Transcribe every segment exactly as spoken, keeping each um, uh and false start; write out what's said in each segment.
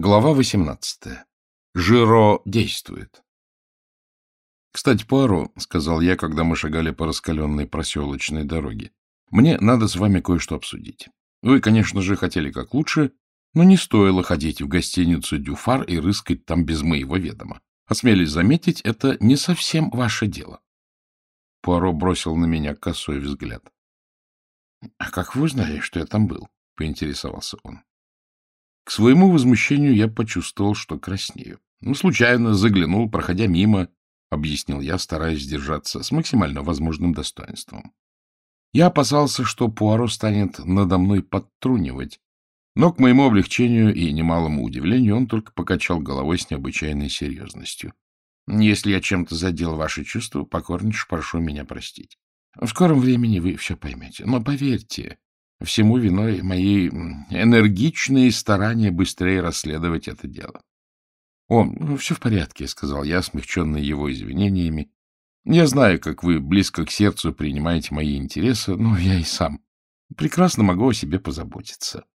Глава восемнадцатая. Жиро действует. — Кстати, Пуаро, — сказал я, когда мы шагали по раскаленной проселочной дороге, — мне надо с вами кое-что обсудить. Вы, конечно же, хотели как лучше, но не стоило ходить в гостиницу «Дюфар» и рыскать там без моего ведома. Осмелюсь заметить, это не совсем ваше дело. Пуаро бросил на меня косой взгляд. — А как вы узнали, что я там был? — поинтересовался он. К своему возмущению я почувствовал, что краснею. Ну, случайно заглянул, проходя мимо, — объяснил я, стараясь держаться с максимально возможным достоинством. Я опасался, что Пуаро станет надо мной подтрунивать, но, к моему облегчению и немалому удивлению, он только покачал головой с необычайной серьезностью. — Если я чем-то задел ваши чувства, покорнейше прошу меня простить. В скором времени вы все поймете. Но поверьте, всему виной мои энергичные старания быстрее расследовать это дело. — О, ну, все в порядке, — сказал я, смягченный его извинениями. — Я знаю, как вы близко к сердцу принимаете мои интересы, но я и сам прекрасно могу о себе позаботиться.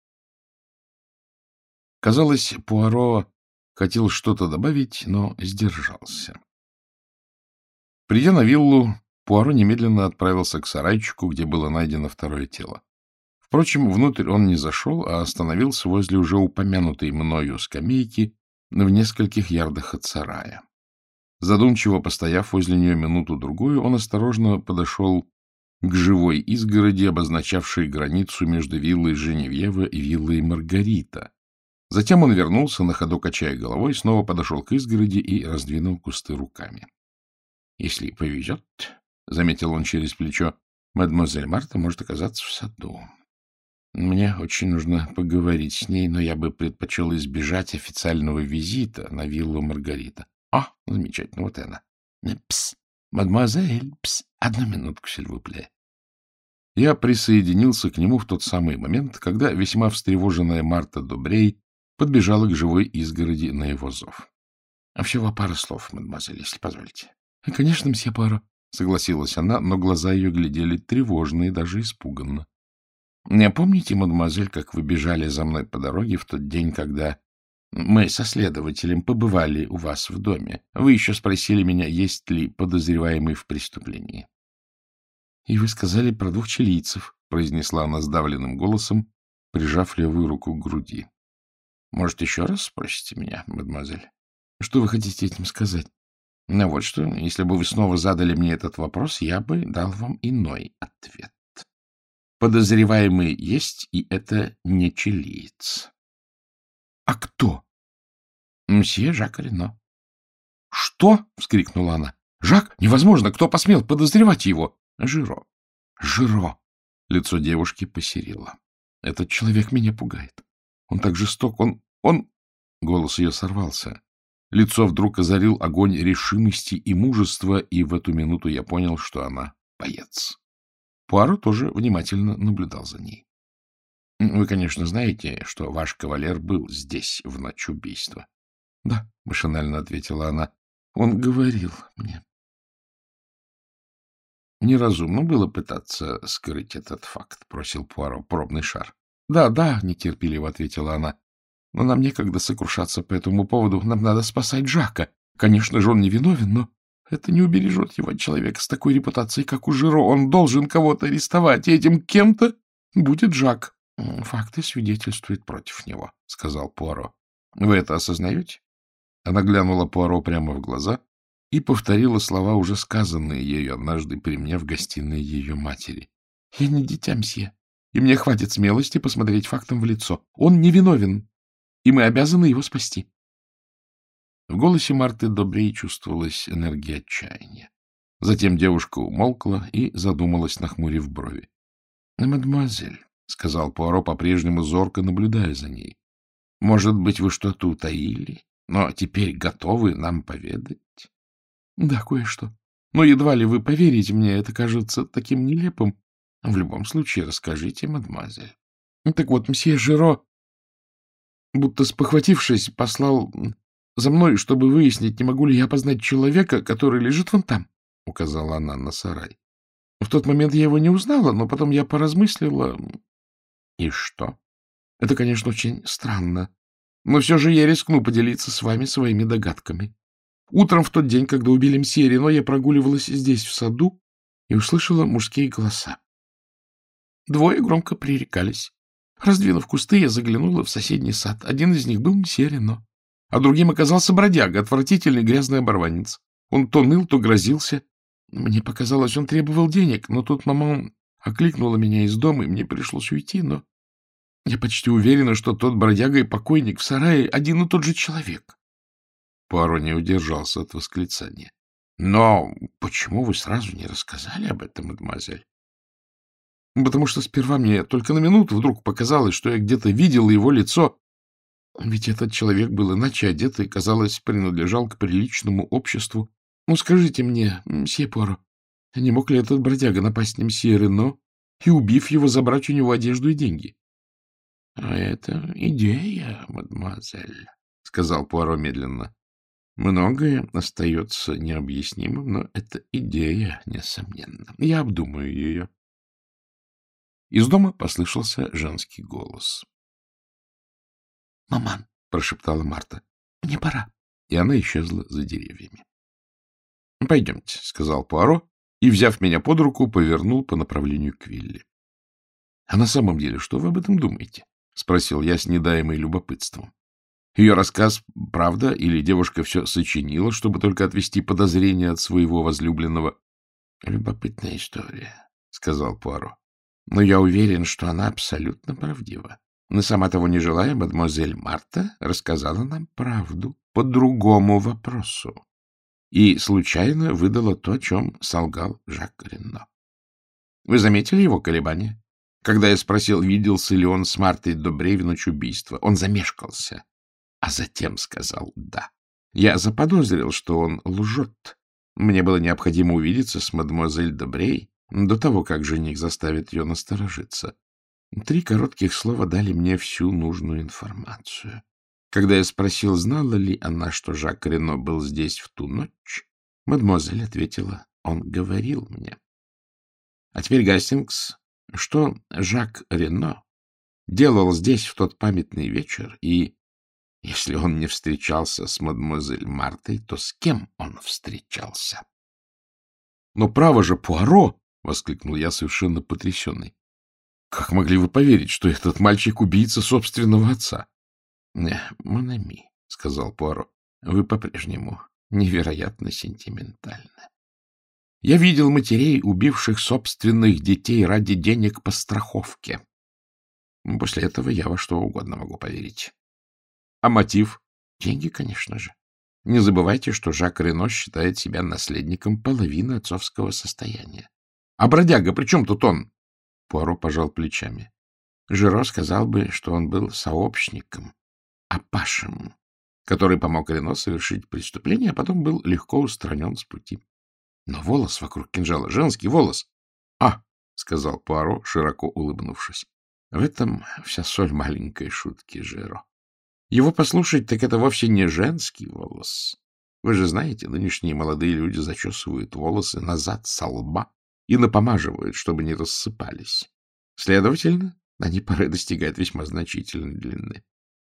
Казалось, Пуаро хотел что-то добавить, но сдержался. Придя на виллу, Пуаро немедленно отправился к сарайчику, где было найдено второе тело. Впрочем, внутрь он не зашел, а остановился возле уже упомянутой мною скамейки в нескольких ярдах от сарая. Задумчиво постояв возле нее минуту-другую, он осторожно подошел к живой изгороди, обозначавшей границу между виллой Женевьева и виллой Маргарита. Затем он вернулся, на ходу качая головой, снова подошел к изгороди и раздвинул кусты руками. — Если повезет, — заметил он через плечо, — мадемуазель Марта может оказаться в саду. Мне очень нужно поговорить с ней, но я бы предпочел избежать официального визита на виллу Маргарита. А, замечательно, вот она. Пс, мадемуазель, пс, одну минутку, сильвупле. Я присоединился к нему в тот самый момент, когда весьма встревоженная Марта Добрей подбежала к живой изгороди на его зов. — Всего пара слов, мадемуазель, если позволите. — Конечно, мсье Пуаро, — согласилась она, но глаза ее глядели тревожно и даже испуганно. — Не помните, мадемуазель, как вы бежали за мной по дороге в тот день, когда мы со следователем побывали у вас в доме? Вы еще спросили меня, есть ли подозреваемый в преступлении. — И вы сказали про двух чилийцев, — произнесла она сдавленным голосом, прижав левую руку к груди. — Может, еще раз спросите меня, мадемуазель? — Что вы хотите этим сказать? — Ну вот что, если бы вы снова задали мне этот вопрос, я бы дал вам иной ответ. Подозреваемый есть, и это не чилиец. — А кто? — Мсье Жак Рено. — Что? — вскрикнула она. — Жак? Невозможно! Кто посмел подозревать его? — Жиро. — Жиро! Лицо девушки посерело. — Этот человек меня пугает. Он так жесток, он... он... Голос ее сорвался. Лицо вдруг озарил огонь решимости и мужества, и в эту минуту я понял, что она боец. Пуаро тоже внимательно наблюдал за ней. — Вы, конечно, знаете, что ваш кавалер был здесь в ночь убийства. — Да, — машинально ответила она. — Он говорил мне. — Неразумно было пытаться скрыть этот факт, — просил Пуаро пробный шар. — Да, да, — нетерпеливо ответила она. — Но нам некогда сокрушаться по этому поводу. Нам надо спасать Жака. Конечно же, он не виновен, но это не убережет его от человека с такой репутацией, как у Жиро. Он должен кого-то арестовать, и этим кем-то будет Жак. — Факты свидетельствуют против него, — сказал Пуаро. — Вы это осознаете? Она глянула Пуаро прямо в глаза и повторила слова, уже сказанные ею однажды при мне в гостиной ее матери. — Я не дитя, мсье, и мне хватит смелости посмотреть фактам в лицо. Он невиновен, и мы обязаны его спасти. В голосе Марты Добрей чувствовалась энергия отчаяния. Затем девушка умолкла и задумалась, нахмурив брови. — Мадемуазель, — сказал Пуаро, по-прежнему зорко наблюдая за ней, — может быть, вы что-то утаили, но теперь готовы нам поведать? — Да, кое-что. Но едва ли вы поверите мне, это кажется таким нелепым. В любом случае, расскажите, мадемуазель. Так вот, мсье Жиро, будто спохватившись, послал за мной, чтобы выяснить, не могу ли я опознать человека, который лежит вон там, — указала она на сарай. В тот момент я его не узнала, но потом я поразмыслила. И что? Это, конечно, очень странно, Но все же я рискну поделиться с вами своими догадками. Утром в тот день, когда убили мсье Рено, я прогуливалась здесь, в саду, и услышала мужские голоса. Двое громко пререкались. Раздвинув кусты, я заглянула в соседний сад. Один из них был мсье Рено, а другим оказался бродяга, отвратительный грязный оборванец. Он то ныл, то грозился. Мне показалось, он требовал денег, но тут мама окликнула меня из дома, и мне пришлось уйти, но я почти уверена, что тот бродяга и покойник в сарае один и тот же человек. Пуаро не удержался от восклицания. — Но почему вы сразу не рассказали об этом, мадемуазель? — Потому что сперва мне только на минуту вдруг показалось, что я где-то видела его лицо. Ведь этот человек был иначе одет и, казалось, принадлежал к приличному обществу. Ну, скажите мне, мсье Пуаро, не мог ли этот бродяга напасть на мсье Рено и, убив его, забрать у него одежду и деньги? — А это идея, мадемуазель, — сказал Пуаро медленно. — Многое остается необъяснимым, но это идея, несомненно. Я обдумаю ее. Из дома послышался женский голос. — Маман, — прошептала Марта, — мне пора. И она исчезла за деревьями. — Пойдемте, — сказал Пуаро, и, взяв меня под руку, повернул по направлению к вилле. — А на самом деле, что вы об этом думаете? — спросил я с недаемой любопытством. Ее рассказ — правда, или девушка все сочинила, чтобы только отвести подозрения от своего возлюбленного? — Любопытная история, — сказал Пуаро. — Но я уверен, что она абсолютно правдива. Но сама того не желая, мадемуазель Марта рассказала нам правду по другому вопросу и случайно выдала то, о чем солгал Жак Рено. Вы заметили его колебания? Когда я спросил, виделся ли он с Мартой Добрей в ночь убийства, он замешкался, а затем сказал «да». Я заподозрил, что он лжет. Мне было необходимо увидеться с мадемуазель Добрей до того, как жених заставит ее насторожиться. Три коротких слова дали мне всю нужную информацию. Когда я спросил, знала ли она, что Жак Рено был здесь в ту ночь, мадемуазель ответила, он говорил мне. А теперь, Гастингс, что Жак Рено делал здесь в тот памятный вечер, и если он не встречался с мадемуазель Мартой, то с кем он встречался? — Но право же, Пуаро! — воскликнул я, совершенно потрясенный. — Как могли вы поверить, что этот мальчик убийца собственного отца? — Мон ами, — сказал Пуаро, — вы по-прежнему невероятно сентиментальны. Я видел матерей, убивших собственных детей ради денег по страховке. После этого я во что угодно могу поверить. А мотив? Деньги, конечно же. Не забывайте, что Жак Рено считает себя наследником половины отцовского состояния. А бродяга, при чем тут он? Пуаро пожал плечами. Жиро сказал бы, что он был сообщником, апашем, который помог Рено совершить преступление, а потом был легко устранен с пути. Но волос вокруг кинжала, женский волос. — А, — сказал Пуаро, широко улыбнувшись, — в этом вся соль маленькой шутки Жиро. Его послушать, так это вовсе не женский волос. Вы же знаете, нынешние молодые люди зачесывают волосы назад со лба и напомаживают, чтобы не рассыпались. Следовательно, они порой достигают весьма значительной длины.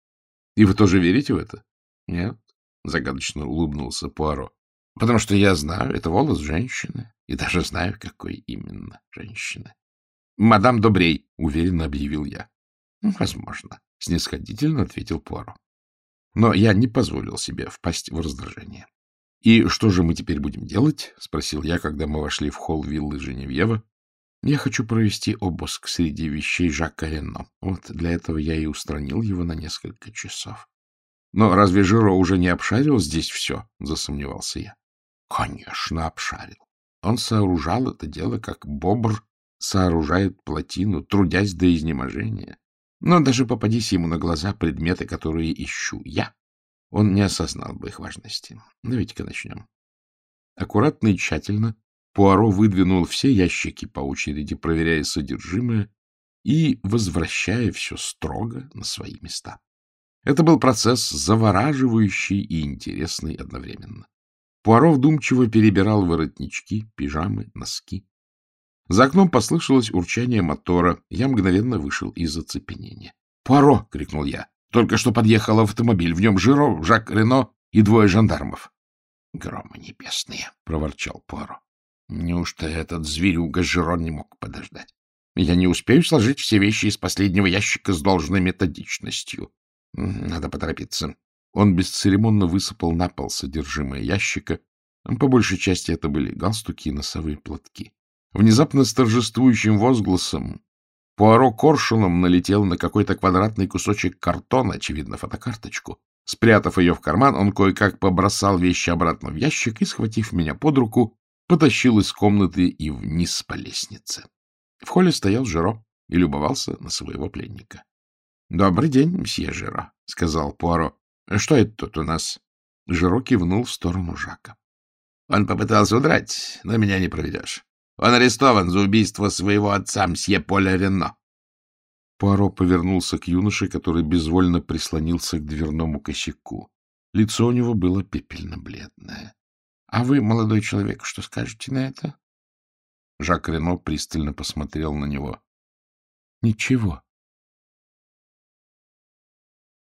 И вы тоже верите в это? Нет, — загадочно улыбнулся Пуаро. — Потому что я знаю, это волос женщины, и даже знаю, какой именно женщины. — Мадам Добрей, — уверенно объявил я. — Возможно, — снисходительно ответил Пуаро. Но я не позволил себе впасть в раздражение. — И что же мы теперь будем делать? — спросил я, когда мы вошли в холл виллы Женевьева. — Я хочу провести обыск среди вещей Жака Рено. Вот для этого я и устранил его на несколько часов. — Но разве Жиро уже не обшарил здесь все? — засомневался я. — Конечно, обшарил. Он сооружал это дело, как бобр сооружает плотину, трудясь до изнеможения. Но даже попадись ему на глаза предметы, которые ищу я, он не осознал бы их важности. Давайте-ка начнем. Аккуратно и тщательно Пуаро выдвинул все ящики по очереди, проверяя содержимое и возвращая все строго на свои места. Это был процесс завораживающий и интересный одновременно. Пуаро вдумчиво перебирал воротнички, пижамы, носки. За окном послышалось урчание мотора. Я мгновенно вышел из оцепенения. — Пуаро! — крикнул я. Только что подъехал автомобиль. В нем Жиро, Жак Рено и двое жандармов. — Громы небесные! — проворчал Пуаро. — Неужто этот зверюга Жиро не мог подождать? Я не успею сложить все вещи из последнего ящика с должной методичностью. Надо поторопиться. Он бесцеремонно высыпал на пол содержимое ящика. По большей части это были галстуки и носовые платки. Внезапно с торжествующим возгласом Пуаро коршуном налетел на какой-то квадратный кусочек картона, очевидно, фотокарточку. Спрятав ее в карман, он кое-как побросал вещи обратно в ящик и, схватив меня под руку, потащил из комнаты и вниз по лестнице. В холле стоял Жиро и любовался на своего пленника. — Добрый день, мсье Жиро, — сказал Пуаро. — Что это тут у нас? Жиро кивнул в сторону Жака. — Он попытался удрать, но меня не проведешь. Он арестован за убийство своего отца, мсье Поля Рено. Пуаро повернулся к юноше, который безвольно прислонился к дверному косяку. Лицо у него было пепельно-бледное. — А вы, молодой человек, что скажете на это? Жак Рено пристально посмотрел на него. — Ничего,